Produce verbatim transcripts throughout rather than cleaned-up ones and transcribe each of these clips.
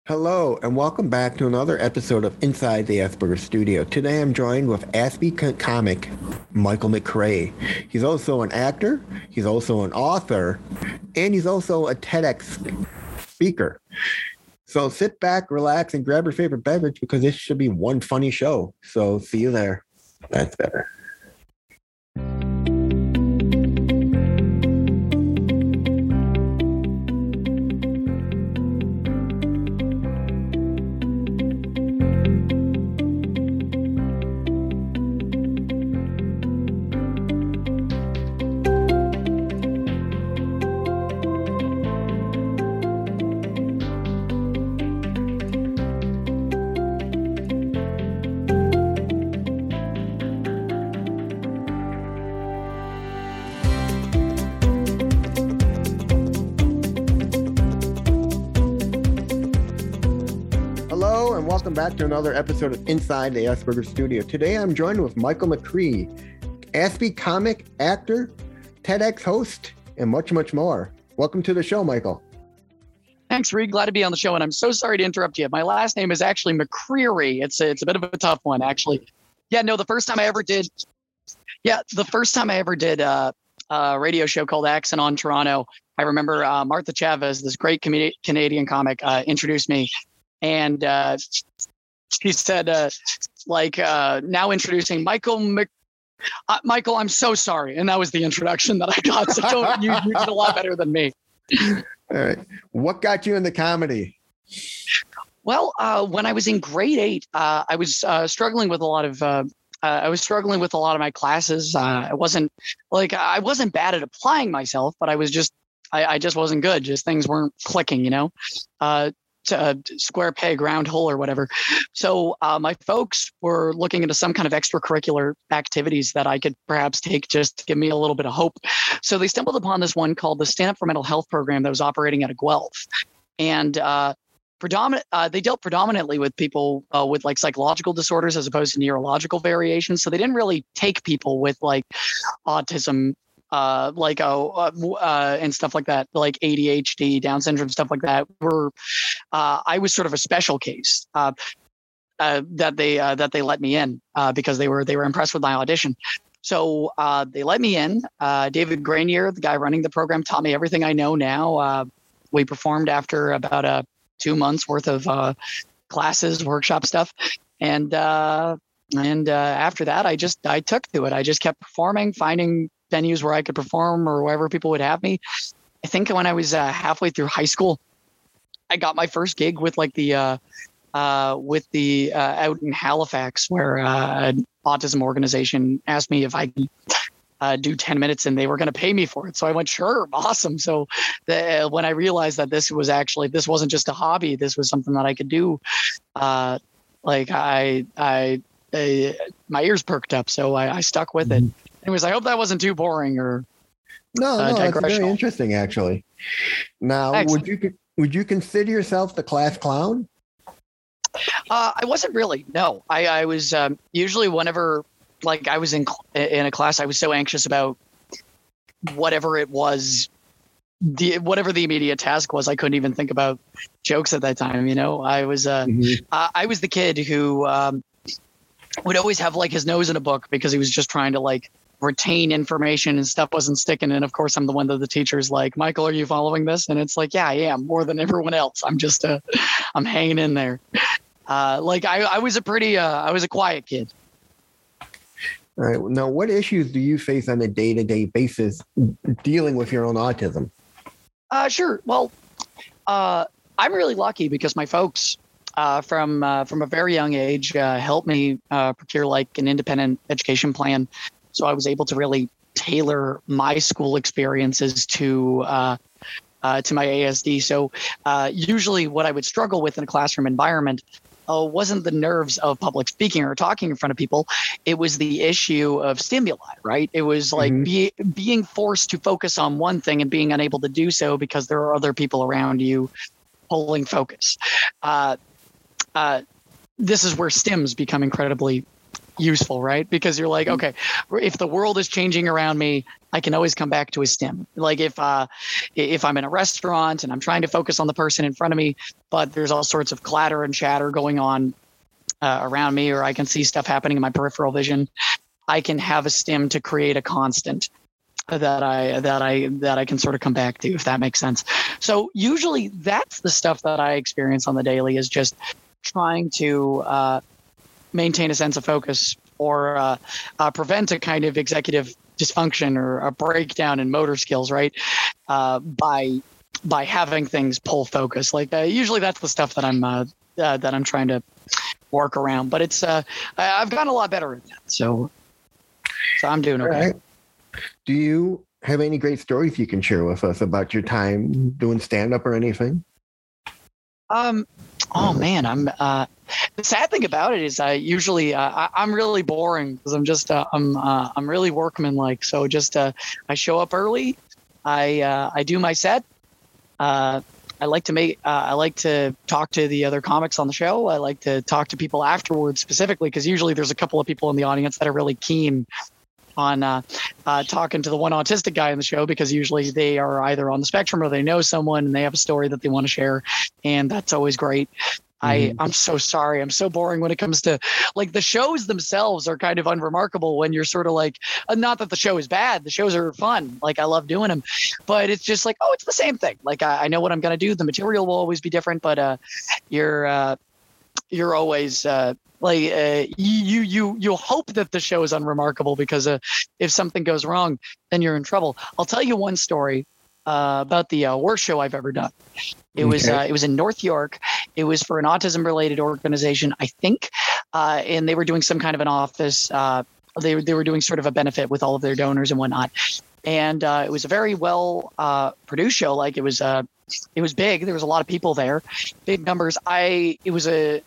Hello, and welcome back to another episode of Inside the Asperger Studio. Today I'm joined with Aspie comic Michael McCrae. He's also an actor, he's also an author, and he's also a TEDx speaker. So sit back, relax, and grab your favorite beverage because this should be one funny show. So see you there. That's better. Welcome back to another episode of Inside the Asperger Studio. Today I'm joined with Michael McCrae, Aspie comic, actor, TEDx host, and much, much more. Welcome to the show, Michael. Thanks, Reed. Glad to be on the show, and I'm so sorry to interrupt you. My last name is actually McCreary. It's a, it's a bit of a tough one, actually. Yeah, no, the first time I ever did, yeah, the first time I ever did uh, a radio show called Accent on Toronto, I remember uh, Martha Chavez, this great com- Canadian comic, uh, introduced me. And uh, she said, uh, like, uh, now introducing Michael Mc... Uh, Michael, I'm so sorry. And that was the introduction that I got. So don't, you, you did a lot better than me. All right. What got you into comedy? Well, uh, when I was in grade eight, uh, I was uh, struggling with a lot of... Uh, uh, I was struggling with a lot of my classes. Uh, I wasn't like I wasn't bad at applying myself, but I was just I, I just wasn't good. Just things weren't clicking, you know. Uh, Uh, square peg, round hole, or whatever. So uh, my folks were looking into some kind of extracurricular activities that I could perhaps take just to give me a little bit of hope. So they stumbled upon this one called the Stand Up for Mental Health program that was operating out of Guelph. And uh, predominant, uh, they dealt predominantly with people uh, with like psychological disorders as opposed to neurological variations. So they didn't really take people with like autism, uh, like, oh, uh, uh, and stuff like that, like A D H D, Down syndrome, stuff like that. Were uh, I was sort of a special case uh, uh, that they uh, that they let me in uh, because they were they were impressed with my audition. So uh, they let me in. Uh, David Grenier, the guy running the program, taught me everything I know now. Uh, we performed after about uh, two months worth of uh, classes, workshop stuff, and uh, and uh, after that, I just I took to it. I just kept performing, finding venues where I could perform or wherever people would have me. I think when I was uh, halfway through high school, I got my first gig with like the uh, uh, with the uh, out in Halifax, where uh, an autism organization asked me if I could uh, do ten minutes, and they were going to pay me for it. So I went, sure, awesome. So the, uh, when I realized that this was actually this wasn't just a hobby, this was something that I could do. Uh, like I, I, I, my ears perked up, so I, I stuck with it. Anyways, I hope that wasn't too boring or no, uh, no, it's very interesting actually. Now, Excellent. would you would you consider yourself the class clown? Uh, I wasn't really. No, I, I was um, usually whenever like I was in in a class, I was so anxious about whatever it was, the whatever the immediate task was. I couldn't even think about jokes at that time. You know, I was uh, mm-hmm. uh, I was the kid who um, would always have like his nose in a book because he was just trying to like retain information and stuff wasn't sticking. And of course, I'm the one that the teacher's like, Michael, are you following this? And it's like, yeah, I am, more than everyone else. I'm just, uh, I'm hanging in there. Uh, like I, I was a pretty, uh, I was a quiet kid. All right. Now, what issues do you face on a day-to-day basis dealing with your own autism? Uh, sure. Well, uh, I'm really lucky because my folks uh, from uh, from a very young age uh, helped me uh, procure like an independent education plan. So I was able to really tailor my school experiences to uh, uh, to my A S D. So uh, usually what I would struggle with in a classroom environment uh, wasn't the nerves of public speaking or talking in front of people. It was the issue of stimuli, right? It was like mm-hmm. be, being forced to focus on one thing and being unable to do so because there are other people around you pulling focus. Uh, uh, this is where stims become incredibly useful, right? Because you're like, okay, if the world is changing around me, I can always come back to a stim. Like if uh, if I'm in a restaurant and I'm trying to focus on the person in front of me, but there's all sorts of clatter and chatter going on uh, around me, or I can see stuff happening in my peripheral vision, I can have a stim to create a constant that I that I that I can sort of come back to, if that makes sense. So usually that's the stuff that I experience on the daily, is just trying to uh, maintain a sense of focus, or uh, uh, prevent a kind of executive dysfunction or a breakdown in motor skills, right? Uh, by by having things pull focus. Like uh, usually that's the stuff that I'm uh, uh, that I'm trying to work around. But it's uh, I, I've gotten a lot better at that. So so I'm doing okay. Right. Do you have any great stories you can share with us about your time doing stand-up or anything? Um, oh man, I'm, uh, the sad thing about it is I usually, uh, I, I'm really boring because I'm just, uh, I'm, uh, I'm really workman-like. So just, uh, I show up early. I, uh, I do my set. Uh, I like to make, uh, I like to talk to the other comics on the show. I like to talk to people afterwards specifically, because usually there's a couple of people in the audience that are really keen on uh, uh, talking to the one autistic guy in the show, because usually they are either on the spectrum or they know someone and they have a story that they want to share. And that's always great. Mm-hmm. I, I'm so sorry. I'm so boring when it comes to, like, the shows themselves are kind of unremarkable when you're sort of like, uh, not that the show is bad. The shows are fun. Like, I love doing them, but it's just like, oh, it's the same thing. Like, I, I know what I'm going to do. The material will always be different, but uh, you're, uh, you're always, uh, like uh, you you you hope that the show is unremarkable, because uh, if something goes wrong, then you're in trouble. I'll tell you one story uh, about the uh, worst show I've ever done. It okay. was uh, it was in North York. It was for an autism related organization, I think, uh, and they were doing some kind of an office. Uh, they they were doing sort of a benefit with all of their donors and whatnot. And uh, it was a very well uh, produced show. Like it was uh, it was big. There was a lot of people there, big numbers. I it was a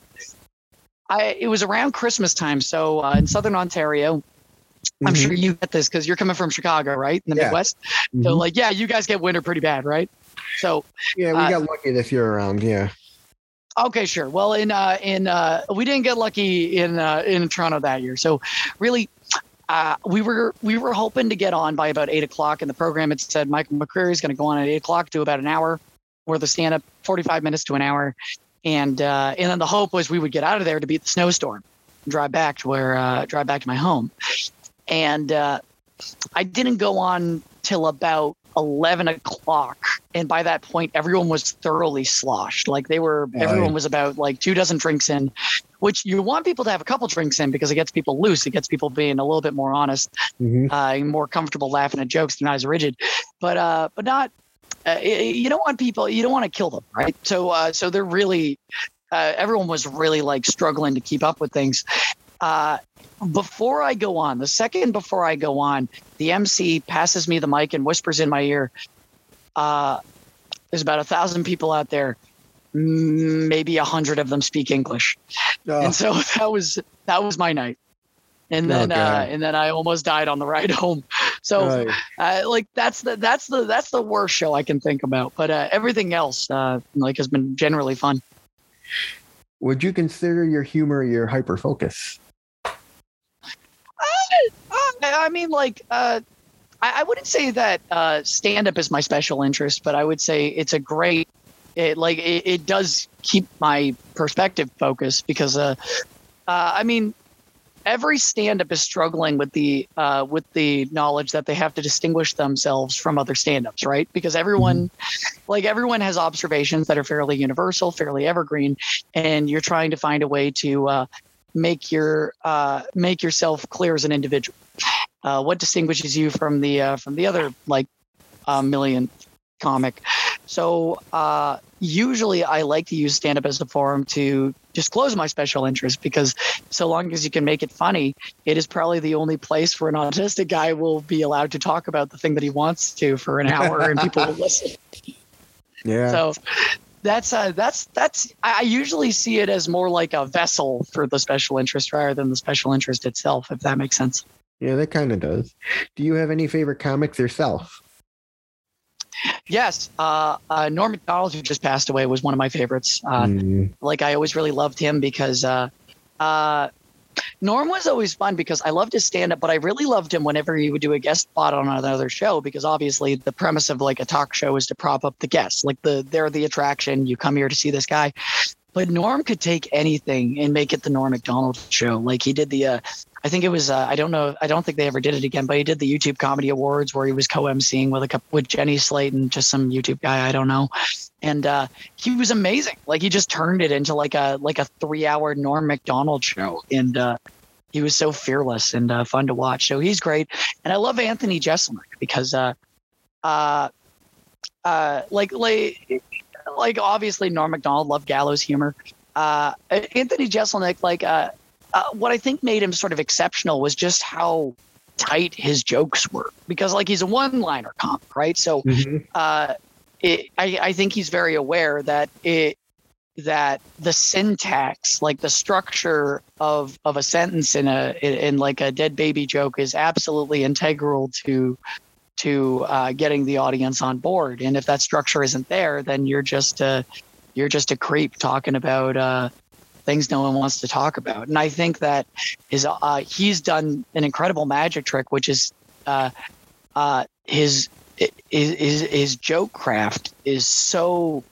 I, it was around Christmas time. So uh, in Southern Ontario, mm-hmm. I'm sure you get this because you're coming from Chicago, right? In the yeah. Midwest. Mm-hmm. So like, yeah, you guys get winter pretty bad, right? So yeah, we uh, got lucky this year around. Yeah. Okay, sure. Well, in uh, in uh, we didn't get lucky in uh, in Toronto that year. So really, uh, we were we were hoping to get on by about eight o'clock. And the program had said Michael McCreary is going to go on at eight o'clock, do about an hour worth of stand up, forty-five minutes to an hour. And uh, and then the hope was we would get out of there to beat the snowstorm, and drive back to where uh, drive back to my home. And uh, I didn't go on till about eleven o'clock, and by that point, everyone was thoroughly sloshed. Like they were, right. Everyone was about like two dozen drinks in, which you want people to have a couple drinks in because it gets people loose. It gets people being a little bit more honest, mm-hmm. uh, more comfortable laughing at jokes. They're not as rigid, but uh, but not. Uh, you don't want people, you don't want to kill them, right? So, uh, so they're really, uh, everyone was really like struggling to keep up with things. Uh, before I go on, the second before I go on, the M C passes me the mic and whispers in my ear, uh, there's about a thousand people out there. Maybe a hundred of them speak English. Oh. And so that was, that was my night. And then, oh, uh, and then I almost died on the ride home. So, right. uh, like that's the that's the that's the worst show I can think about. But uh, everything else, uh, like, has been generally fun. Would you consider your humor your hyper focus? Uh, I mean, like, uh, I, I wouldn't say that uh, stand up is my special interest, but I would say it's a great. It like it, it does keep my perspective focused because, uh, uh, I mean. Every stand-up is struggling with the uh, with the knowledge that they have to distinguish themselves from other stand-ups, right? Because everyone, mm-hmm. like everyone, has observations that are fairly universal, fairly evergreen, and you're trying to find a way to uh, make your uh, make yourself clear as an individual. Uh, what distinguishes you from the uh, from the other like uh, million comic? So uh, usually, I like to use stand-up as a forum to disclose my special interest, because so long as you can make it funny, it is probably the only place where an autistic guy will be allowed to talk about the thing that he wants to for an hour and people will listen. Yeah. So that's uh, that's that's I usually see it as more like a vessel for the special interest rather than the special interest itself, if that makes sense. Yeah, that kind of does. Do you have any favorite comics yourself? Yes. Uh, uh, Norm Macdonald, who just passed away, was one of my favorites. Uh, mm. Like, I always really loved him because uh, uh, Norm was always fun because I loved his stand-up, but I really loved him whenever he would do a guest spot on another show, because obviously the premise of like a talk show is to prop up the guests. Like the they're the attraction. You come here to see this guy. But Norm could take anything and make it the Norm Macdonald show. Like he did the, uh, I think it was, uh, I don't know, I don't think they ever did it again, but he did the YouTube Comedy Awards where he was co-emceeing with a with Jenny Slate and just some YouTube guy, I don't know. And uh, he was amazing. Like he just turned it into like a like a three hour Norm Macdonald show, and uh, he was so fearless and uh, fun to watch. So he's great, and I love Anthony Jeselnik because, uh, uh, uh, like like. Like obviously Norm Macdonald loved gallows humor. Uh, Anthony Jeselnik, like uh, uh, what I think made him sort of exceptional was just how tight his jokes were, because like he's a one-liner comic, right? So mm-hmm. uh, it, I, I think he's very aware that it that the syntax, like the structure of of a sentence in a in, in like a dead baby joke, is absolutely integral to. to uh, getting the audience on board. And if that structure isn't there, then you're just a, you're just a creep talking about uh, things no one wants to talk about. And I think that is uh, he's done an incredible magic trick, which is uh, uh, his, his, his joke craft is so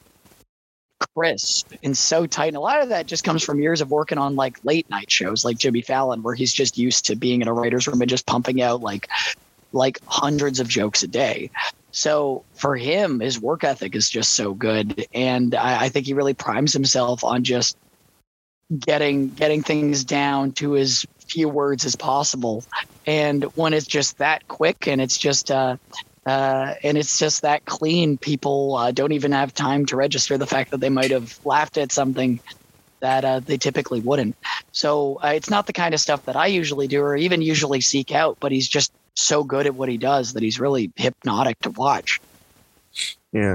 crisp and so tight. And a lot of that just comes from years of working on like late night shows like Jimmy Fallon, where he's just used to being in a writer's room and just pumping out like like hundreds of jokes a day. So for him, his work ethic is just so good. And I, I think he really primes himself on just getting, getting things down to as few words as possible. And when it's just that quick and it's just, uh, uh, and it's just that clean, people uh, don't even have time to register the fact that they might have laughed at something that uh, they typically wouldn't. So uh, it's not the kind of stuff that I usually do or even usually seek out, but he's just so good at what he does that he's really hypnotic to watch. Yeah.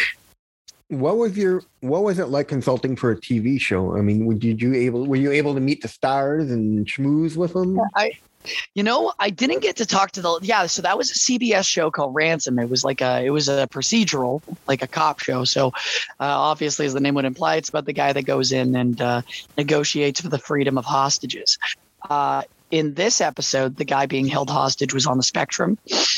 What was your what was it like consulting for a T V show? I mean, did you able were you able to meet the stars and schmooze with them? I you know, I didn't get to talk to the yeah, so that was a C B S show called Ransom. It was like a it was a procedural, like a cop show. So uh, obviously, as the name would imply, it's about the guy that goes in and uh, negotiates for the freedom of hostages. Uh, in this episode, the guy being held hostage was on the spectrum.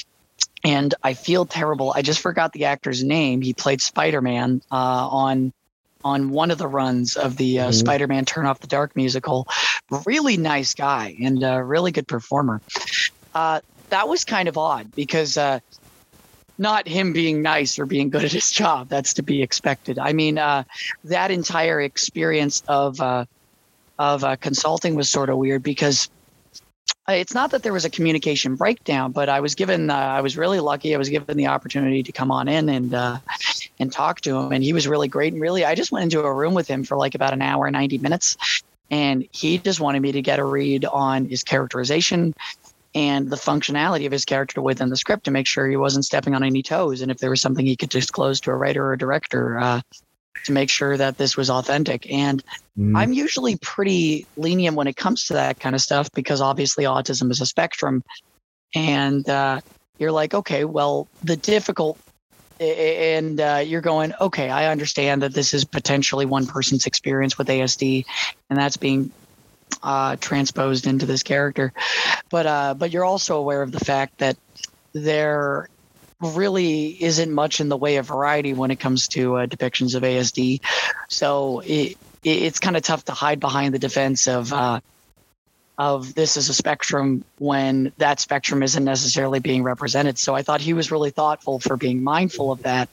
And I feel terrible. I just forgot the actor's name. He played Spider-Man uh, on on one of the runs of the uh, mm-hmm. Spider-Man Turn Off the Dark musical. Really nice guy and a really good performer. Uh, that was kind of odd because uh, not him being nice or being good at his job. That's to be expected. I mean, uh, that entire experience of uh, of uh, consulting was sort of weird because it's not that there was a communication breakdown, but I was given, uh, I was really lucky. I was given the opportunity to come on in and, uh, and talk to him. And he was really great. And really, I just went into a room with him for like about an hour, ninety minutes. And he just wanted me to get a read on his characterization and the functionality of his character within the script to make sure he wasn't stepping on any toes. And if there was something he could disclose to a writer or a director, uh, to make sure that this was authentic. And mm. I'm usually pretty lenient when it comes to that kind of stuff because obviously autism is a spectrum. And uh, you're like, okay, well, the difficult and uh, you're going, okay, I understand that this is potentially one person's experience with A S D and that's being uh, transposed into this character. But uh, but you're also aware of the fact that there really isn't much in the way of variety when it comes to uh, depictions of A S D. So it, it, it's kind of tough to hide behind the defense of uh, of this as a spectrum when that spectrum isn't necessarily being represented. So I thought he was really thoughtful for being mindful of that.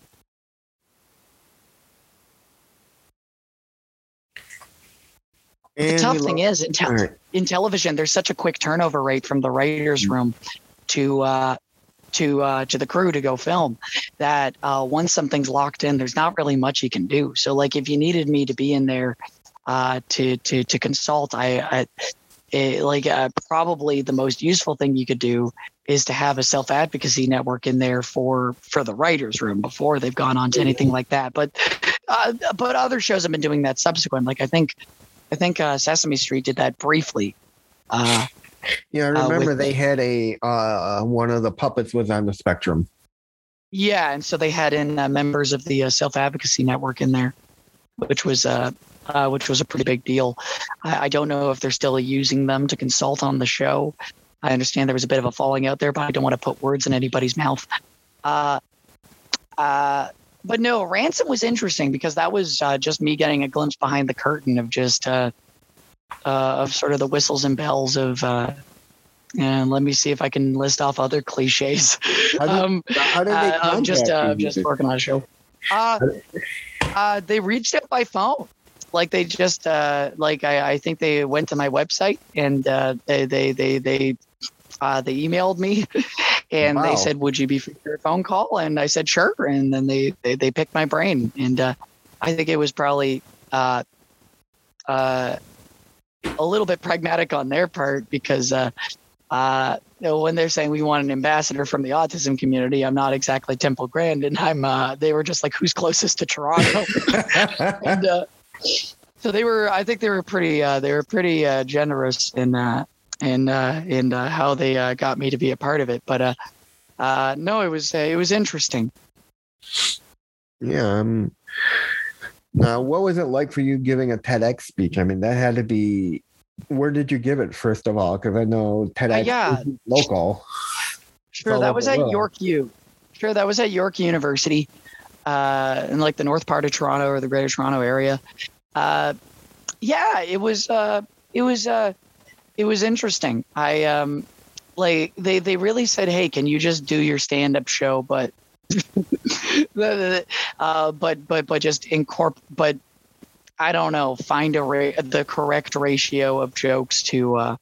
And the tough thing lo- is in, te- right. in television, there's such a quick turnover rate from the writer's room to uh, to uh, to the crew to go film that uh, once something's locked in, there's not really much you can do. So like if you needed me to be in there uh, to to to consult, I, I it, like uh, probably the most useful thing you could do is to have a self-advocacy network in there for for the writer's room before they've gone on to anything like that. But uh, but other shows have been doing that subsequent. Like I think I think uh, Sesame Street did that briefly. Uh, Yeah, I remember uh, they had a uh, one of the puppets was on the spectrum. Yeah, and so they had in uh, members of the uh, self-advocacy network in there, which was uh, uh, which was a pretty big deal. I, I don't know if they're still using them to consult on the show. I understand there was a bit of a falling out there, but I don't want to put words in anybody's mouth. Uh, uh, but no, Ransom was interesting because that was uh, just me getting a glimpse behind the curtain of just uh, uh, of sort of the whistles and bells of. Uh, and let me see if I can list off other cliches. How did, um, how did they uh, I'm just uh, just working on a show. Uh, uh, they reached out by phone. Like they just uh, like I, I think they went to my website and uh, they they they they uh, they emailed me and wow. they said, "Would you be free for a phone call?" And I said, "Sure." And then they they, they picked my brain, and uh, I think it was probably uh, uh, a little bit pragmatic on their part because. Uh, Uh, you know, when they're saying we want an ambassador from the autism community, I'm not exactly Temple Grand, and I'm. Uh, they were just like, who's closest to Toronto? and uh, so they were. I think they were pretty. Uh, they were pretty uh, generous in uh, in uh, in uh, how they uh, got me to be a part of it. But uh, uh, no, it was uh, it was interesting. Yeah. Um, now, what was it like for you giving a TEDx speech? I mean, that had to be. Where did you give it, first of all? Because I know TEDx uh, yeah. is local. Sure, that was at York U. Sure, that was at York University uh, in like the north part of Toronto or the Greater Toronto area. Uh, yeah, it was. Uh, it was. Uh, it was interesting. I um, like they they really said, "Hey, can you just do your stand-up show?" But, uh, but but but just incorporate. But I don't know, find a ra- the correct ratio of jokes to uh,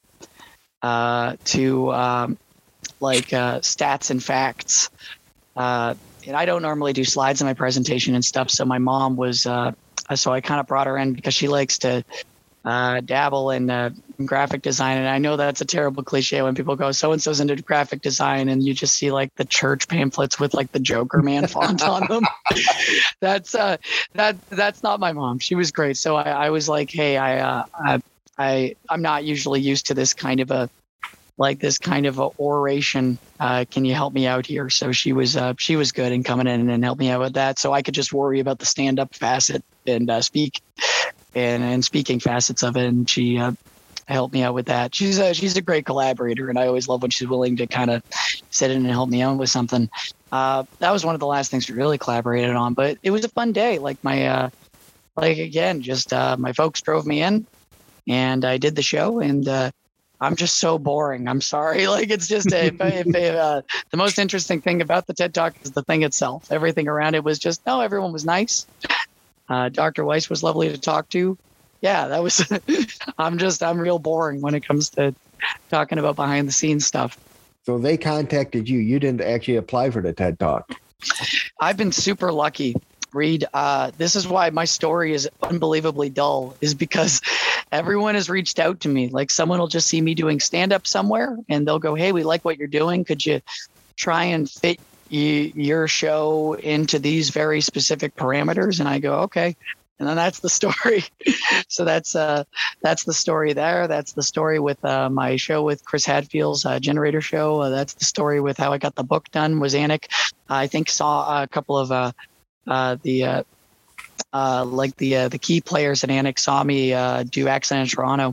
uh, to um, like uh, stats and facts. Uh, and I don't normally do slides in my presentation and stuff. So my mom was, uh, so I kind of brought her in because she likes to uh, dabble in uh, graphic design. And I know that's a terrible cliche when people go, so-and-so's into graphic design, and you just see like the church pamphlets with like the Joker Man font on them. That's uh, that that's not my mom. She was great. So I, I was like, hey, I, uh, I, I, I'm not usually used to this kind of a, like this kind of a oration. Uh, can you help me out here? So she was, uh, she was good in coming in and helping me out with that. So I could just worry about the stand-up facet and uh, speak and, and speaking facets of it. And she uh, helped me out with that. She's a, she's a great collaborator, and I always love when she's willing to kind of sit in and help me out with something. Uh, that was one of the last things we really collaborated on, but it was a fun day. Like my, uh, like again, just uh, my folks drove me in, and I did the show, and uh, I'm just so boring. I'm sorry. Like it's just a, if, if, uh, the most interesting thing about the TED Talk is the thing itself. Everything around it was just no. Everyone was nice. Uh, Doctor Weiss was lovely to talk to. Yeah, that was. I'm just I'm real boring when it comes to talking about behind the scenes stuff. So they contacted you. You didn't actually apply for the TED Talk. I've been super lucky, Reed. Uh, this is why my story is unbelievably dull, is because everyone has reached out to me. Like someone will just see me doing stand-up somewhere, and they'll go, hey, we like what you're doing. Could you try and fit y- your show into these very specific parameters? And I go, okay. And then that's the story. So that's uh, that's the story there. That's the story with uh, my show with Chris Hadfield's uh, Generator Show. Uh, that's the story with how I got the book done. Was Anik, I think, saw a couple of uh, uh, the uh, uh, like the uh, the key players at Anik saw me uh, do Accent in Toronto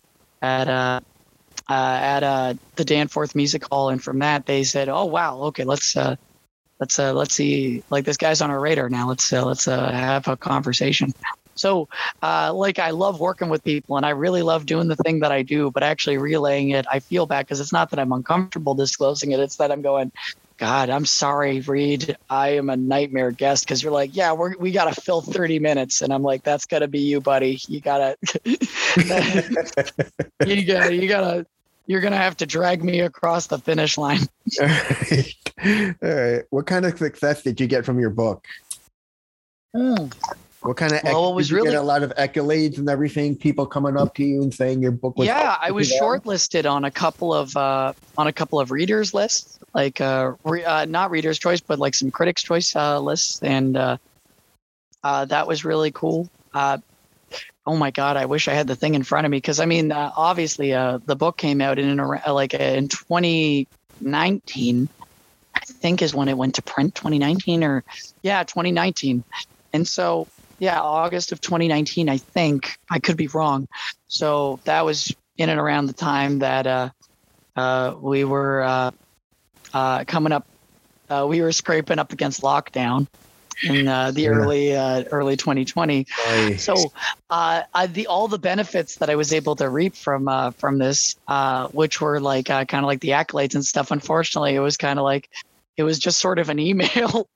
at uh, uh, at uh, the Danforth Music Hall, and from that they said, "Oh wow, okay, let's." Uh, Let's uh, let's see. Like this guy's on our radar now. Let's uh, let's uh, have a conversation. So, uh, like I love working with people, and I really love doing the thing that I do. But actually relaying it, I feel bad because it's not that I'm uncomfortable disclosing it. It's that I'm going, God, I'm sorry, Reed. I am a nightmare guest because you're like, yeah, we're we gotta fill thirty minutes, and I'm like, that's gotta be you, buddy. You gotta, you gotta, you gotta. You're going to have to drag me across the finish line. All right. All right. What kind of success did you get from your book? Mm. What kind of, well, it was did you really get a lot of accolades and everything? People coming up to you and saying your book was. Yeah, I was shortlisted on a couple of, uh, on a couple of readers lists, like, uh, re- uh, not reader's choice, but like some critics choice, uh, lists. And, uh, uh, that was really cool. Uh, Oh my God! I wish I had the thing in front of me because I mean, uh, obviously, uh, the book came out in uh, like uh, in twenty nineteen. I think is when it went to print. twenty nineteen or yeah, twenty nineteen. And so yeah, August of twenty nineteen, I think. I could be wrong. So that was in and around the time that uh, uh, we were uh, uh, coming up. Uh, we were scraping up against lockdown in uh, the yeah. early uh, early twenty twenty. Nice. So uh, I, the all the benefits that I was able to reap from uh, from this, uh, which were like uh, kind of like the accolades and stuff. Unfortunately, it was kind of like it was just sort of an email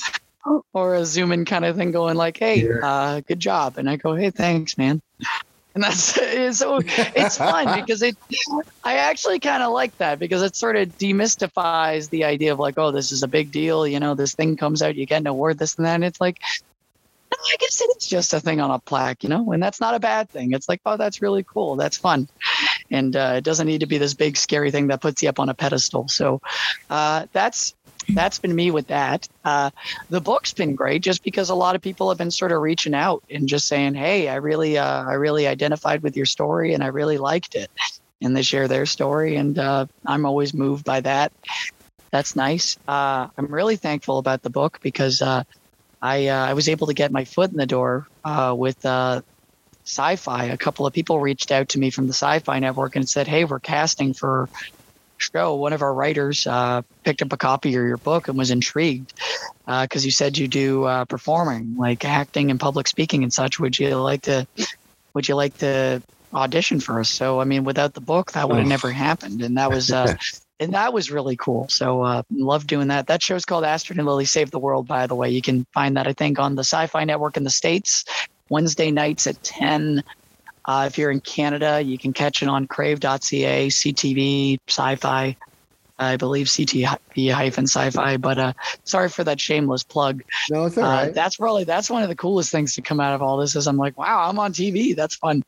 or a Zoom in kind of thing, going like, "Hey, yeah. uh, good job," and I go, "Hey, thanks, man." And that's so it's fun because it, I actually kind of like that because it sort of demystifies the idea of like, oh, this is a big deal. You know, this thing comes out, you get an award, this and that. And it's like, no, I guess it's just a thing on a plaque, you know, and that's not a bad thing. It's like, oh, that's really cool. That's fun. And uh, it doesn't need to be this big, scary thing that puts you up on a pedestal. So uh, that's, that's been me with that. Uh, the book's been great just because a lot of people have been sort of reaching out and just saying, hey, I really, uh, I really identified with your story and I really liked it. And they share their story. And uh, I'm always moved by that. That's nice. Uh, I'm really thankful about the book because uh, I, uh, I was able to get my foot in the door uh, with uh, Sci-Fi. A couple of people reached out to me from the Sci-Fi Network and said, hey, we're casting for show. One of our writers uh, picked up a copy of your book and was intrigued because uh, you said you do uh, performing, like acting and public speaking and such. Would you like to? Would you like to audition for us? So, I mean, without the book, that would have never happened, and that was uh, and that was really cool. So, uh, love doing that. That show's called Astrid and Lily Save the World. By the way, you can find that I think on the Sci-Fi Network in the States, Wednesday nights at ten. Uh, if you're in Canada, you can catch it on crave dot c a, C T V, Sci-Fi, I believe C T V hyphen Sci-Fi. But uh, sorry for that shameless plug. No, it's all right. Uh, that's probably that's one of the coolest things to come out of all this is I'm like, wow, I'm on T V. That's fun.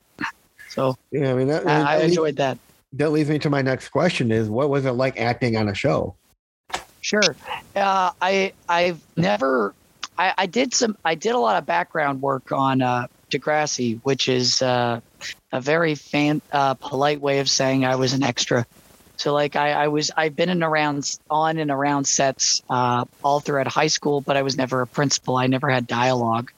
So yeah, I mean, that, I, that I leads, enjoyed that. That leads me to my next question: is what was it like acting on a show? Sure, uh, I I've never. I, I did some. I did a lot of background work on. Uh, Degrassi, which is uh, a very fan, uh, polite way of saying I was an extra. So like I, I was, I've been in around on and around sets uh, all throughout high school, but I was never a principal. I never had dialogue.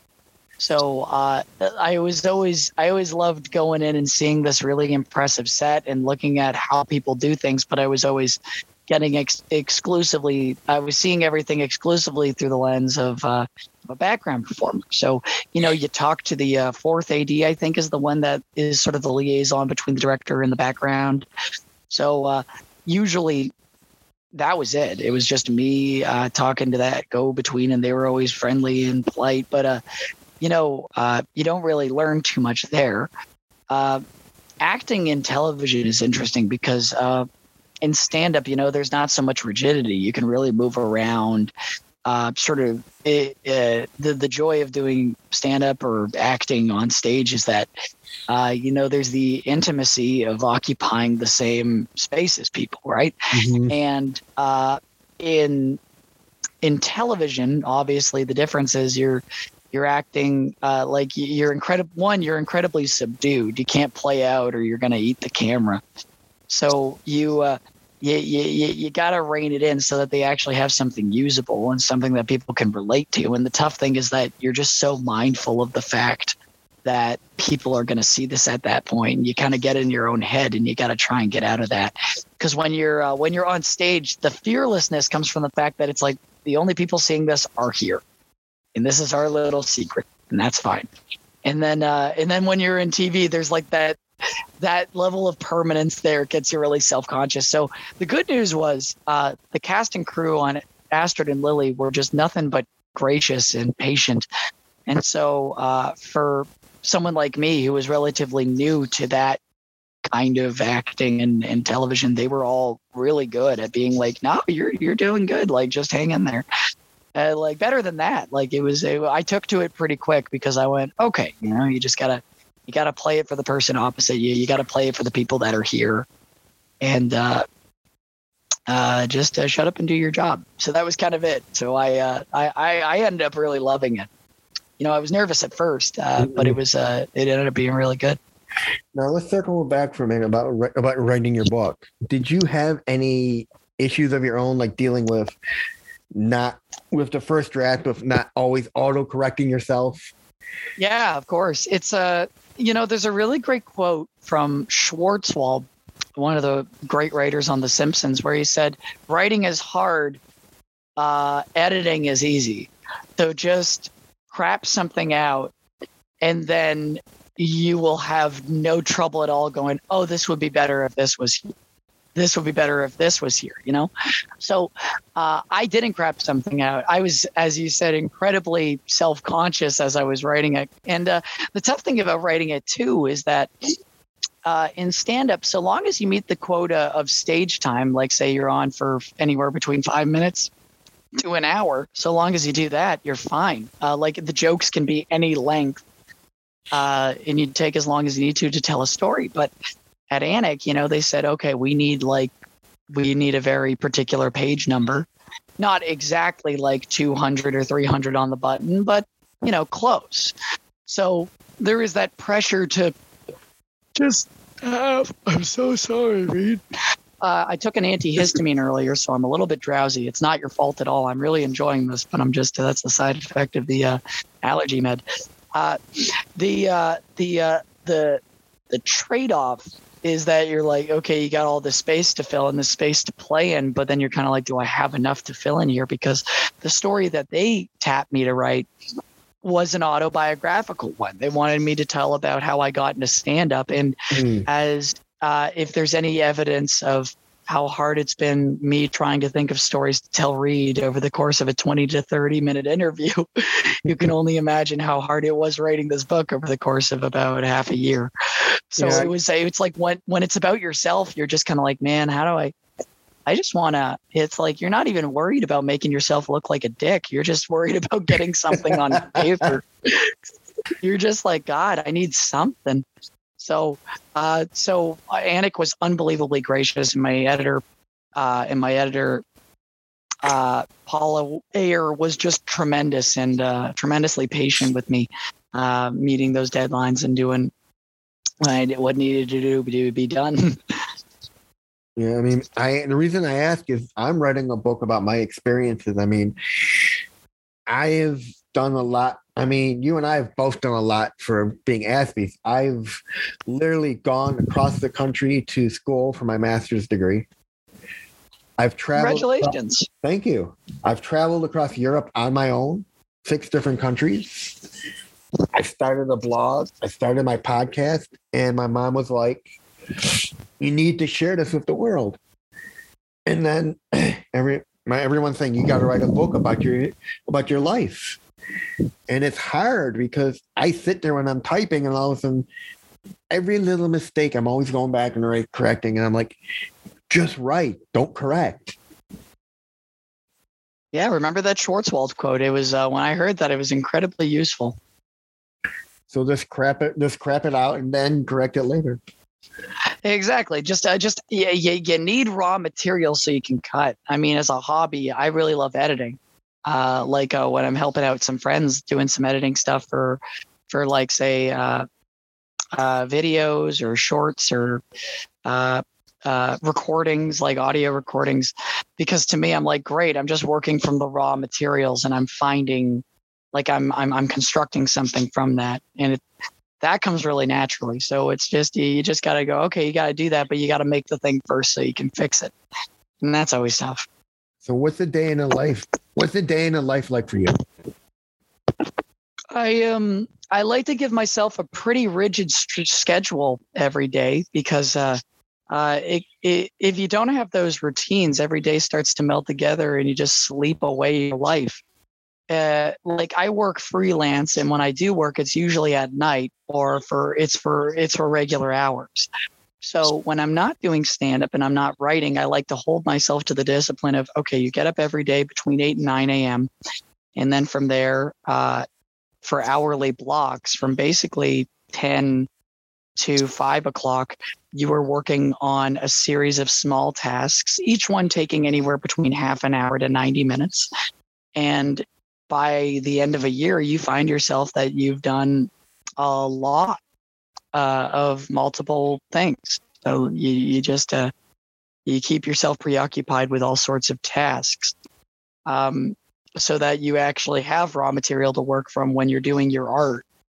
So uh, I was always, I always loved going in and seeing this really impressive set and looking at how people do things. But I was always getting ex- exclusively, I was seeing everything exclusively through the lens of uh, a background performer. So, you know, you talk to the uh, fourth A D, I think is the one that is sort of the liaison between the director and the background. So uh, usually that was it. It was just me uh, talking to that go-between, and they were always friendly and polite. But, uh, you know, uh, you don't really learn too much there. Uh, acting in television is interesting because uh, in stand-up, you know, there's not so much rigidity. You can really move around. Uh, sort of it, uh, the the joy of doing stand-up or acting on stage is that uh, you know there's the intimacy of occupying the same space as people, right? Mm-hmm. And uh, in in television, obviously the difference is you're you're acting uh, like you're incredible. One, you're incredibly subdued. You can't play out, or you're going to eat the camera. So you. Uh, You, you, you got to rein it in so that they actually have something usable and something that people can relate to. And the tough thing is that you're just so mindful of the fact that people are going to see this at that point. And you kind of get in your own head and you got to try and get out of that. Because when you're uh, when you're on stage, the fearlessness comes from the fact that it's like the only people seeing this are here. And this is our little secret. And that's fine. And then uh, and then when you're in T V, there's like that. That level of permanence there gets you really self-conscious. So the good news was uh, the cast and crew on Astrid and Lily were just nothing but gracious and patient. And so uh, for someone like me who was relatively new to that kind of acting and, and television, they were all really good at being like, no, you're you're doing good. Like, just hang in there. Uh, like better than that. Like it was, a, I took to it pretty quick because I went, okay, you know, you just gotta, you gotta play it for the person opposite you. You gotta play it for the people that are here, and uh, uh, just uh, shut up and do your job. So that was kind of it. So I, uh, I, I, I ended up really loving it. You know, I was nervous at first, uh, mm-hmm. but it was, uh, it ended up being really good. Now let's circle back for a minute about about writing your book. Did you have any issues of your own, like dealing with not with the first draft, of not always auto correcting yourself? Yeah, of course. It's a, you know, there's a really great quote from Schwartzwald, one of the great writers on The Simpsons, where he said, writing is hard, uh, editing is easy. So just crap something out and then you will have no trouble at all going, oh, this would be better if this was here. This would be better if this was here, you know? So uh, I didn't crap something out. I was, as you said, incredibly self-conscious as I was writing it. And uh, the tough thing about writing it, too, is that uh, in stand-up, so long as you meet the quota of stage time, like say you're on for anywhere between five minutes to an hour, so long as you do that, you're fine. Uh, like the jokes can be any length, uh, and you take as long as you need to to tell a story. But at Anik, you know, they said, okay, we need like, we need a very particular page number, not exactly like two hundred or three hundred on the button, but, you know, close. So there is that pressure to just have, I'm so sorry, Reed. Uh, I took an antihistamine earlier, so I'm a little bit drowsy. It's not your fault at all. I'm really enjoying this, but I'm just, that's the side effect of the uh, allergy med. Uh, the, uh, the, uh, the, the trade-off is that you're like, okay, you got all this space to fill and this space to play in, but then you're kind of like, do I have enough to fill in here? Because the story that they tapped me to write was an autobiographical one. They wanted me to tell about how I got into stand-up, and mm. as uh, if there's any evidence of how hard it's been me trying to think of stories to tell Reed over the course of a twenty to thirty minute interview, you can only imagine how hard it was writing this book over the course of about half a year. So yeah. it was, it's like when, when it's about yourself, you're just kind of like, man, how do I, I just want to, it's like, you're not even worried about making yourself look like a dick. You're just worried about getting something on paper. You're just like, God, I need something. So, uh, so Anik was unbelievably gracious, and my editor, uh, and my editor, uh, Paula Ayer, was just tremendous and uh, tremendously patient with me, uh, meeting those deadlines and doing what, I, what needed to do to be done. Yeah, I mean, I the reason I ask is I'm writing a book about my experiences. I mean, I have done a lot. I mean, you and I have both done a lot for being Aspies. I've literally gone across the country to school for my master's degree. I've traveled. Congratulations. Across, thank you. I've traveled across Europe on my own, six different countries. I started a blog. I started my podcast, and my mom was like, you need to share this with the world. And then every my everyone's saying, you got to write a book about your about your life. And it's hard because I sit there when I'm typing, and all of a sudden, every little mistake, I'm always going back and right, correcting. And I'm like, just write, don't correct. Yeah, remember that Schwartzwald quote? It was uh, when I heard that, it was incredibly useful. So just crap it, just crap it out, and then correct it later. Exactly. Just, uh, just yeah, you, you need raw material so you can cut. I mean, as a hobby, I really love editing. Uh, like uh, when I'm helping out some friends doing some editing stuff for, for like say, uh, uh, videos or shorts or uh, uh, recordings, like audio recordings. Because to me, I'm like, great. I'm just working from the raw materials, and I'm finding, like, I'm I'm I'm constructing something from that, and it, that comes really naturally. So it's just you, you just got to go, okay, you got to do that, but you got to make the thing first so you can fix it, and that's always tough. So what's a day in a life? What's a day in a life like for you? I um I like to give myself a pretty rigid st- schedule every day, because uh, uh, it, it, if you don't have those routines, every day starts to melt together and you just sleep away your life. Uh, like I work freelance, and when I do work, it's usually at night, or for it's for it's for regular hours. So when I'm not doing stand-up and I'm not writing, I like to hold myself to the discipline of, okay, you get up every day between eight and nine a.m. And then from there, uh, for hourly blocks from basically ten to five o'clock, you are working on a series of small tasks, each one taking anywhere between half an hour to ninety minutes. And by the end of a year, you find yourself that you've done a lot uh, of multiple things. So you, you just, uh, you keep yourself preoccupied with all sorts of tasks, um, so that you actually have raw material to work from when you're doing your art.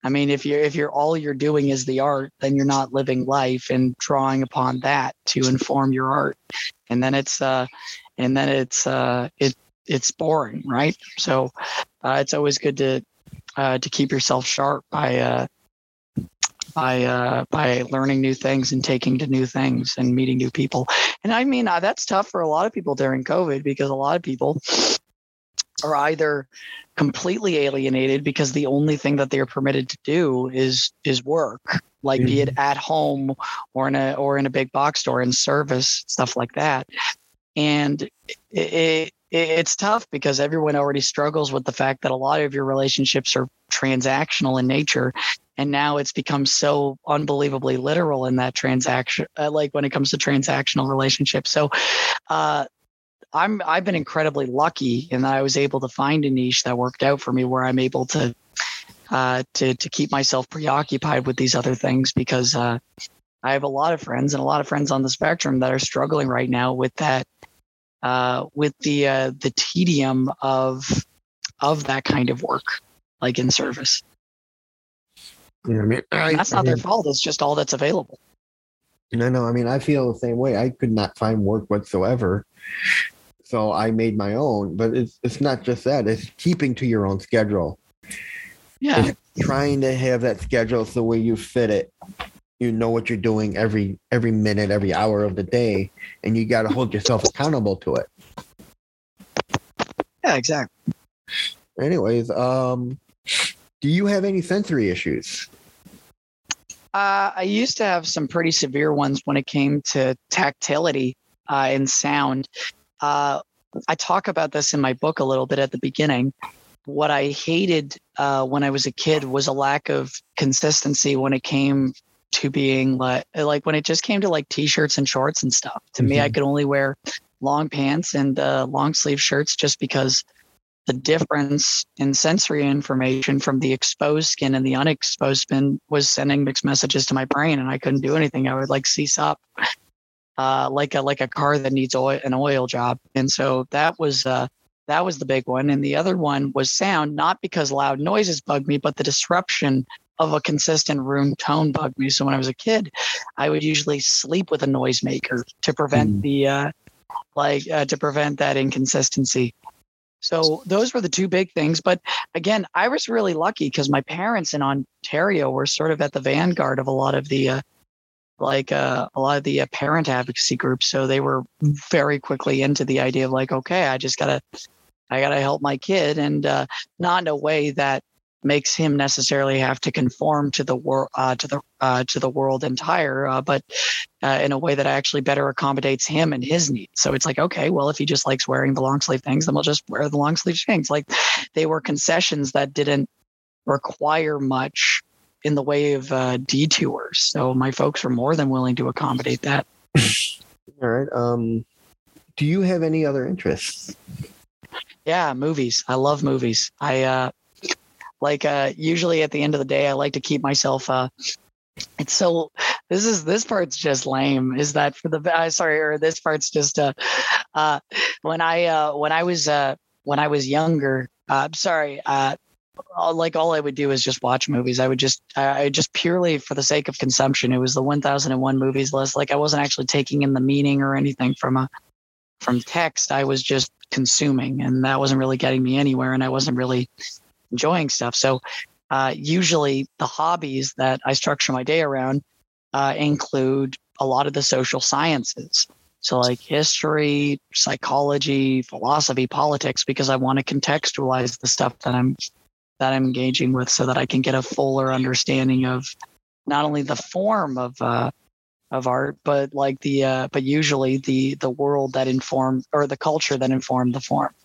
I mean, if you're if you're all you're doing is the art, then you're not living life and drawing upon that to inform your art, and then it's uh, and then it's uh, it it's boring, right? So uh, it's always good to uh, to keep yourself sharp by uh, by uh, by learning new things and taking to new things and meeting new people. And I mean, uh, that's tough for a lot of people during COVID, because a lot of people are either completely alienated because the only thing that they're permitted to do is is work, like mm-hmm. be it at home or in a or in a big box store, in service, stuff like that. And it, it, it's tough because everyone already struggles with the fact that a lot of your relationships are transactional in nature. And now it's become so unbelievably literal in that transaction, uh, like when it comes to transactional relationships. So uh, I'm, I've been incredibly lucky in that I was able to find a niche that worked out for me, where I'm able to, uh, to, to keep myself preoccupied with these other things, because uh, I have a lot of friends and a lot of friends on the spectrum that are struggling right now with that, uh, with the, uh, the tedium of, of that kind of work, like in service. You know, I mean, I, that's not I mean, their fault. It's just all that's available. No, no. I mean, I feel the same way. I could not find work whatsoever, so I made my own. But it's it's not just that. It's keeping to your own schedule. Yeah. It's trying to have that schedule so the way you fit it. You know what you're doing every every minute, every hour of the day, and you got to hold yourself accountable to it. Yeah, exactly. Anyways, um, do you have any sensory issues? Uh, I used to have some pretty severe ones when it came to tactility uh, and sound. Uh, I talk about this in my book a little bit at the beginning. What I hated uh, when I was a kid was a lack of consistency when it came to being like, like when it just came to like t-shirts and shorts and stuff. To mm-hmm. me, I could only wear long pants and uh, long sleeve shirts, just because the difference in sensory information from the exposed skin and the unexposed skin was sending mixed messages to my brain, and I couldn't do anything. I would like cease up, uh, like a like a car that needs oil, an oil job. And so that was uh, that was the big one. And the other one was sound, not because loud noises bugged me, but the disruption of a consistent room tone bugged me. So when I was a kid, I would usually sleep with a noisemaker to prevent mm. the uh, like uh, to prevent that inconsistency. So those were the two big things. But again, I was really lucky because my parents in Ontario were sort of at the vanguard of a lot of the, uh, like uh, a lot of the uh, parent advocacy groups. So they were very quickly into the idea of like, okay, I just gotta, I gotta help my kid, and uh, not in a way that makes him necessarily have to conform to the world, uh, to the uh, to the world entire, uh, but uh, in a way that actually better accommodates him and his needs. So it's like, okay, well, if he just likes wearing the long sleeve things, then we'll just wear the long sleeve things. Like, they were concessions that didn't require much in the way of uh, detours. So my folks were more than willing to accommodate that. All right. Um, do you have any other interests? Yeah, movies. I love movies. I uh, like uh, usually at the end of the day, I like to keep myself. Uh, it's so this is this part's just lame. Is that for the uh, sorry, or this part's just uh, uh, when I uh, when I was uh, when I was younger. Uh, sorry. Uh, like all I would do is just watch movies. I would just, I just purely for the sake of consumption. It was the one thousand one movies list. Like, I wasn't actually taking in the meaning or anything from a, from text. I was just consuming, and that wasn't really getting me anywhere. And I wasn't really enjoying stuff. So uh, usually the hobbies that I structure my day around uh, include a lot of the social sciences. So like history, psychology, philosophy, politics, because I want to contextualize the stuff that I'm that I'm engaging with, so that I can get a fuller understanding of not only the form of uh, of art, but like the uh, but usually the the world that informed, or the culture that informed the form.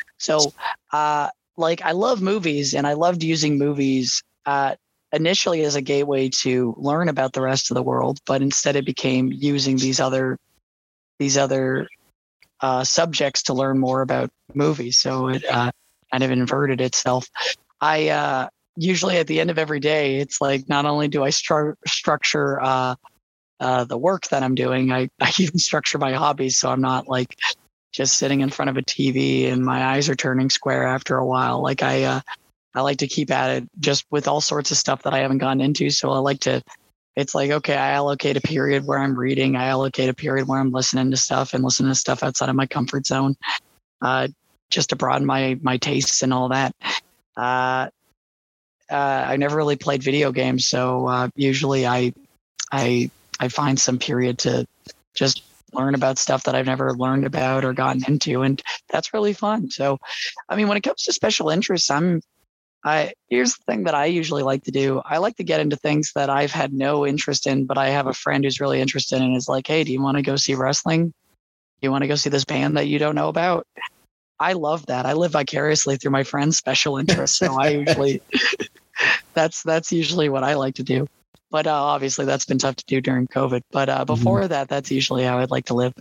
So uh, like I love movies, and I loved using movies uh, initially as a gateway to learn about the rest of the world, but instead it became using these other these other uh, subjects to learn more about movies. So it uh, kind of inverted itself. I uh, usually at the end of every day, it's like, not only do I stru- structure uh, uh, the work that I'm doing, I, I even structure my hobbies. So I'm not like just sitting in front of a T V and my eyes are turning square after a while. Like I, uh, I like to keep at it just with all sorts of stuff that I haven't gotten into. So I like to, it's like, okay, I allocate a period where I'm reading. I allocate a period where I'm listening to stuff and listening to stuff outside of my comfort zone, uh, just to broaden my, my tastes and all that. Uh, uh, I never really played video games. So uh, usually I, I, I find some period to just learn about stuff that I've never learned about or gotten into. And that's really fun. So, I mean, when it comes to special interests, I'm, I, here's the thing that I usually like to do. I like to get into things that I've had no interest in, but I have a friend who's really interested in and is like, hey, do you want to go see wrestling? Do you want to go see this band that you don't know about? I love that. I live vicariously through my friend's special interests. So I usually, that's, that's usually what I like to do. But uh, obviously that's been tough to do during COVID. But uh, before mm-hmm. that, that's usually how I'd like to live.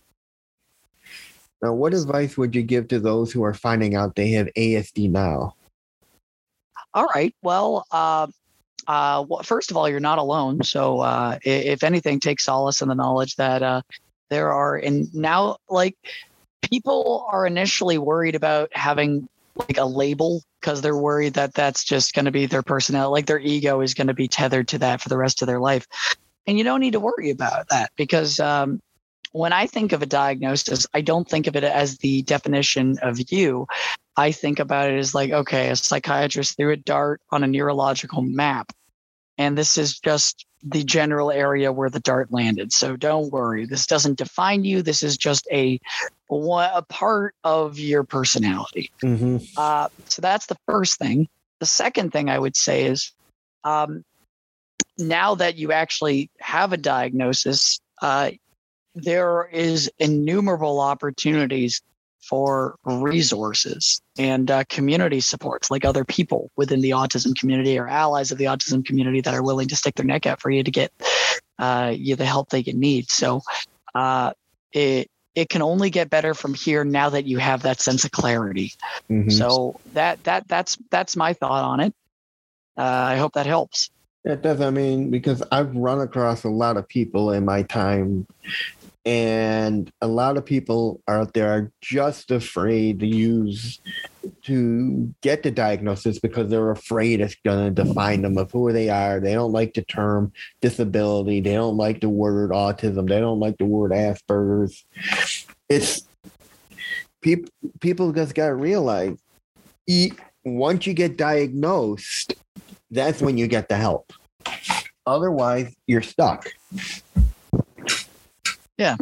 Now, what advice would you give to those who are finding out they have A S D now? All right. Well, uh, uh, well, first of all, you're not alone. So uh, if anything, take solace in the knowledge that uh, there are, and now like people are initially worried about having like a label because they're worried that that's just going to be their personality, like their ego is going to be tethered to that for the rest of their life. And you don't need to worry about that because um, when I think of a diagnosis, I don't think of it as the definition of you. I think about it as like, okay, a psychiatrist threw a dart on a neurological map, and this is just the general area where the dart landed. So don't worry. This doesn't define you. This is just a, a part of your personality. Mm-hmm. Uh, so that's the first thing. The second thing I would say is um, now that you actually have a diagnosis, uh, there is innumerable opportunities for resources and uh, community supports, like other people within the autism community or allies of the autism community that are willing to stick their neck out for you to get uh, you the help they can need. So uh, it it can only get better from here now that you have that sense of clarity. Mm-hmm. So that that that's that's my thought on it. Uh, I hope that helps. It does. I mean, because I've run across a lot of people in my time. And a lot of people out there are just afraid to use, to get the diagnosis because they're afraid it's going to define them of who they are. They don't like the term disability. They don't like the word autism. They don't like the word Asperger's. It's people, people just got to realize once you get diagnosed, that's when you get the help. Otherwise, you're stuck. Yeah.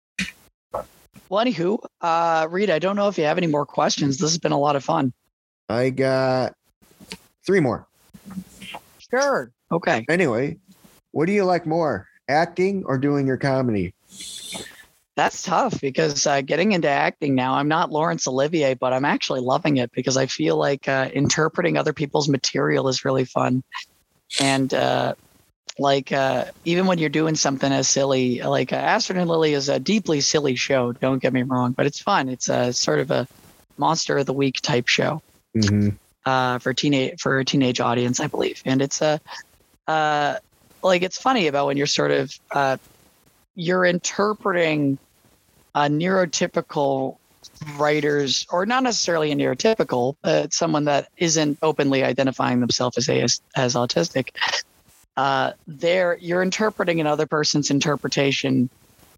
Well, anywho, uh, Reed, I don't know if you have any more questions. This has been a lot of fun. I got three more. Sure. Okay. Anyway, what do you like more, acting or doing your comedy? That's tough because uh, getting into acting now, I'm not Laurence Olivier, but I'm actually loving it because I feel like uh, interpreting other people's material is really fun. And, uh, Like uh, even when you're doing something as silly, like uh, Astrid and Lily is a deeply silly show. Don't get me wrong, but it's fun. It's a sort of a monster of the week type show mm-hmm. uh, for teenage for a teenage audience, I believe. And it's a uh, like it's funny about when you're sort of uh, you're interpreting a neurotypical writers, or not necessarily a neurotypical, but someone that isn't openly identifying themselves as as, as autistic. Uh, there, you're interpreting another person's interpretation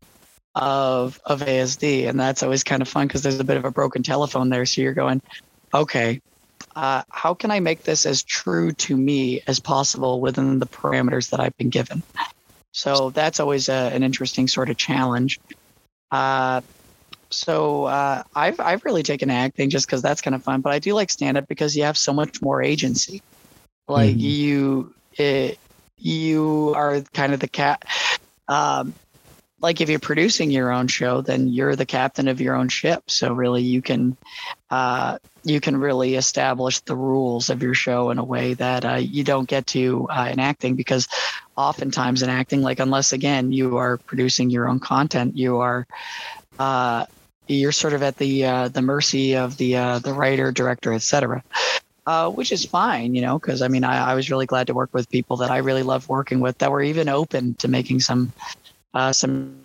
of of A S D, and that's always kind of fun because there's a bit of a broken telephone there. So you're going, okay, uh, how can I make this as true to me as possible within the parameters that I've been given? So that's always a, an interesting sort of challenge. Uh, so uh, I've I've really taken acting just because that's kind of fun, but I do like stand up because you have so much more agency. Like mm-hmm. you. It, you are kind of the cat. Um, like if you're producing your own show, then you're the captain of your own ship. So really you can, uh, you can really establish the rules of your show in a way that uh, you don't get to uh, in acting, because oftentimes in acting, like unless again, you are producing your own content, you are, uh, you're sort of at the, uh, the mercy of the, uh, the writer, director, et cetera. Uh, which is fine, you know, because I mean, I, I was really glad to work with people that I really love working with that were even open to making some, uh, some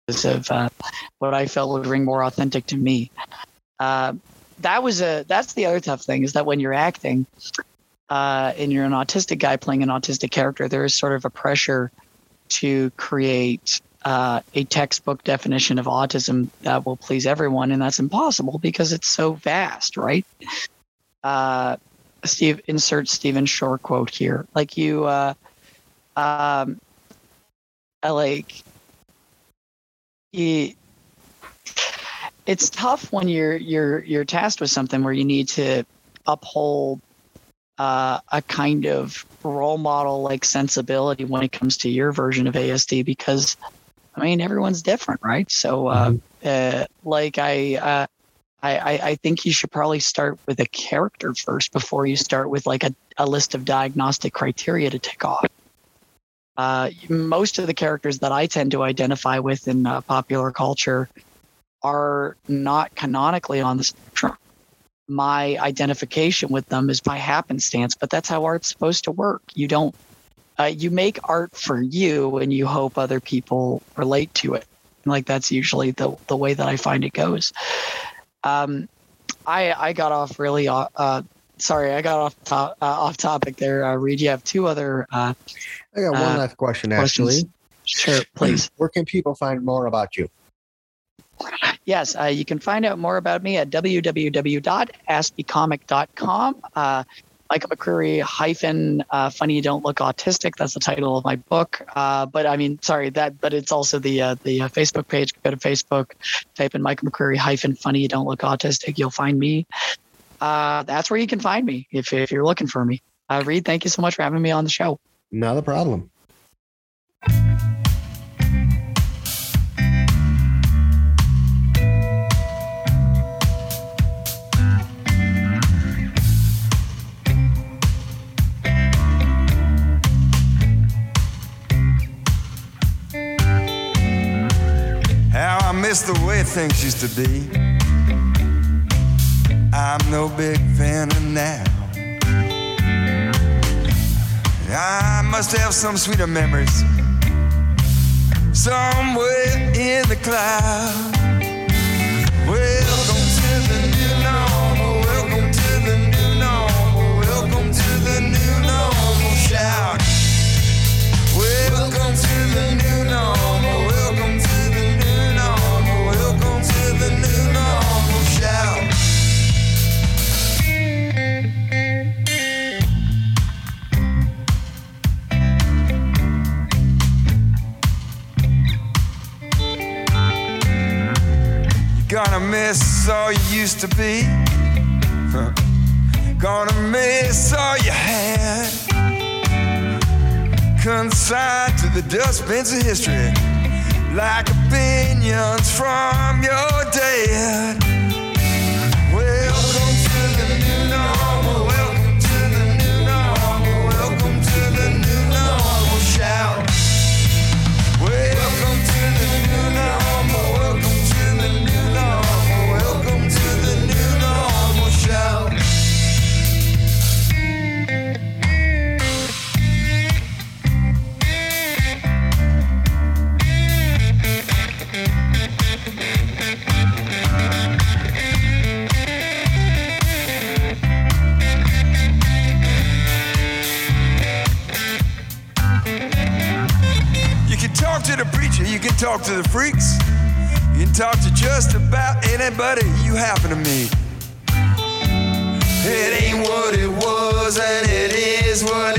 of uh, what I felt would ring more authentic to me. Uh, that was a that's the other tough thing, is that when you're acting uh, and you're an autistic guy playing an autistic character, there is sort of a pressure to create uh, a textbook definition of autism that will please everyone, and that's impossible because it's so vast, right? Uh, Steve, insert Stephen Shore quote here. Like you, uh, um, I like, you, it's tough when you're you're you're tasked with something where you need to uphold uh, a kind of role model like sensibility when it comes to your version of A S D, because I mean everyone's different, right? So, uh, mm-hmm. uh, like I. Uh, I, I think you should probably start with a character first before you start with like a, a list of diagnostic criteria to tick off. Uh, most of the characters that I tend to identify with in uh, popular culture are not canonically on the spectrum. My identification with them is by happenstance, but that's how art's supposed to work. You don't, uh, you make art for you and you hope other people relate to it. Like that's usually the the way that I find it goes. Um, I I got off really. Uh, uh, sorry, I got off top, uh, off topic there. Uh, Reed, you have two other. Uh, I got one uh, last question, questions. actually. Sure, please. Where can people find more about you? Yes, uh, you can find out more about me at w w w dot aspie comic dot com. Uh, Michael McCreary hyphen uh, Funny You Don't Look Autistic. That's the title of my book. Uh, but I mean, sorry, that, but it's also the uh, the uh, Facebook page. Go to Facebook, type in Michael McCreary hyphen Funny You Don't Look Autistic. You'll find me. Uh, that's where you can find me if if you're looking for me. Uh, Reed, thank you so much for having me on the show. Not a problem. How I miss the way things used to be. I'm no big fan of now. I must have some sweeter memories somewhere in the cloud. Welcome to the new normal. Welcome to the new normal. Welcome to the new normal. Shout. Welcome to the new normal. Welcome to the new normal. Welcome to the new normal. Shout. Gonna miss all you used to be. Huh. Gonna miss all you had. Consigned to the dustbins of history, like opinions from your dad. Welcome to the new normal. Welcome to the new normal. Welcome to the new normal. Shout. Welcome to the new normal. Welcome to the new normal. Welcome to the new normal. Shout. You can talk to the preacher, you can talk to the freaks, you can talk to just about anybody you happen to meet. It ain't what it was and it is what